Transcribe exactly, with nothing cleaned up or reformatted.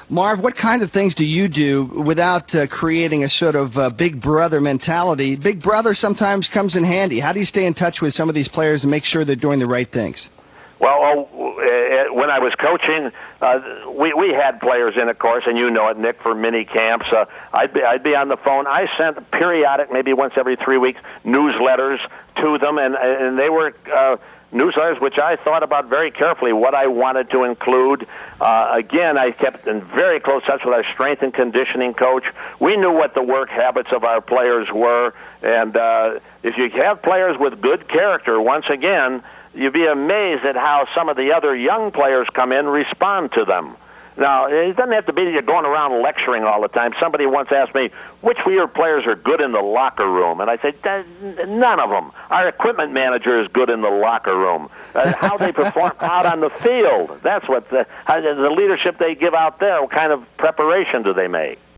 Marv, what kinds of things do you do without uh, creating a sort of uh, big brother mentality? Big brother sometimes comes in handy. How do you stay in touch with some of these players and make sure they're doing the right things? Well, oh, when I was coaching, uh, we we had players in, of course, and you know it, Nick, for mini camps. Uh, I'd be I'd be on the phone. I sent periodic, maybe once every three weeks, newsletters to them, and and they were uh, newsletters which I thought about very carefully what I wanted to include. Uh, again, I kept in very close touch with our strength and conditioning coach. We knew what the work habits of our players were, and uh, if you have players with good character, once again, you'd be amazed at how some of the other young players come in and respond to them. Now, it doesn't have to be that you're going around lecturing all the time. Somebody once asked me, which of your players are good in the locker room? And I said, none of them. Our equipment manager is good in the locker room. Uh, how they perform out on the field, that's what the, how, the leadership they give out there, what kind of preparation do they make?